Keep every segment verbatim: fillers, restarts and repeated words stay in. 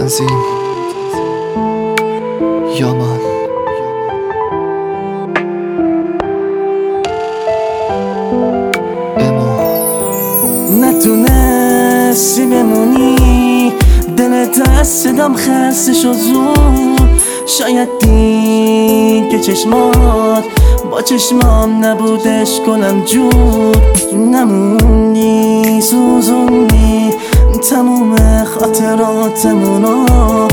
تنظیم یامان. اما نتونستی بمونی، دلت از صدام خسته شد زود. شاید دید که چشمات با چشمام نبودش گلم جود. نموندی سوزوندی تموم خاطراتمونا،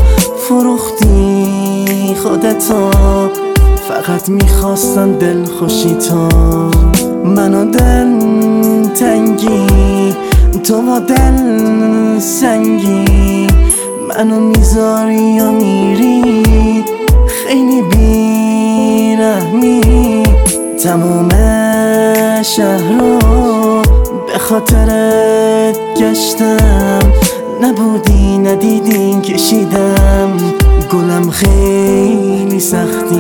فروختی خودتا. فقط میخواستم دل خوشی تا منو دل تنگی، تو با دل سنگی منو میذاری یا میری. خیلی بیرحمی تموم شهر رو به خاطرت گشتم. نبودی ندیدی کشیدم گلم خیلی سختی.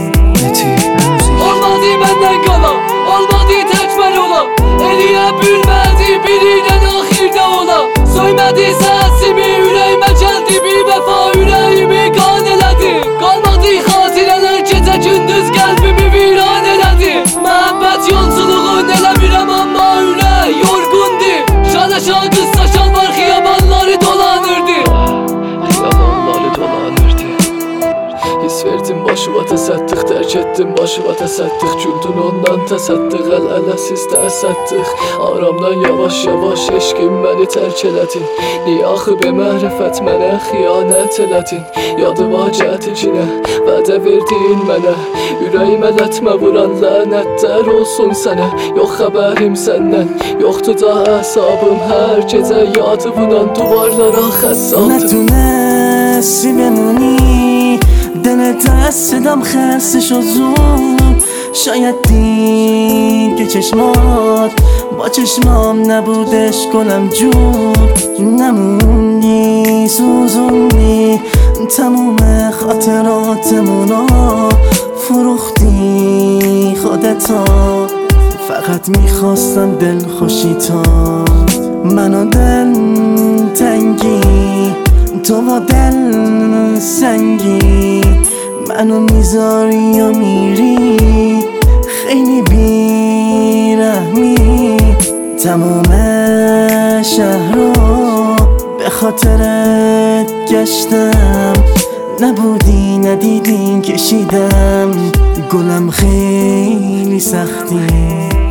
Olmadı benden kalan, olmadı tekmel ola. Eliye bülmedi birine ahirde ola. Söymedi sesimi yüreğime geldi, bir vefa yüreğimi kan eledi. Kalmadı hatireler gece gündüz kalbimi viran eledi. Muhabbet yolculuğu nelemirem ama yürek yorgundu. Şale şakız saçan var xiyabanları dolanırdı. Xiyabanları dolanırdı. His verdim başıma təsəddiq, dərk etdim başıma təsəddiq. Güldün ondan təsəddiq, əl-ələ siz təsəddiq. Aramdan yavaş yavaş eşqim məni tərk elədin. Niyə axı be mərifət mənə xiyanət elədin? Yadıma gəticinə vədə verdin mənə. Ürəyimə lətmə vuran lənətlər olsun sənə. Yox xəbərim səndən, yoxdur da hesabım. Hər gecə yadımdan duvarlara xəssatım. نتونستی بمونی، دلت از صدام خسته شد زود. شاید دید که چشمات با چشمام نبودش گلم جود. نموندی سوزوندی تموم خاطراتمونا، فروختی خودتا. فقط میخواستم دل خوشی تا منو دل تنگی، تو با دل سنگی منو میذاری یا میری. خیلی بیرحمی تموم شهر رو به خاطرت گشتم. نبودی ندیدی کشیدم گلم خیلی سختی.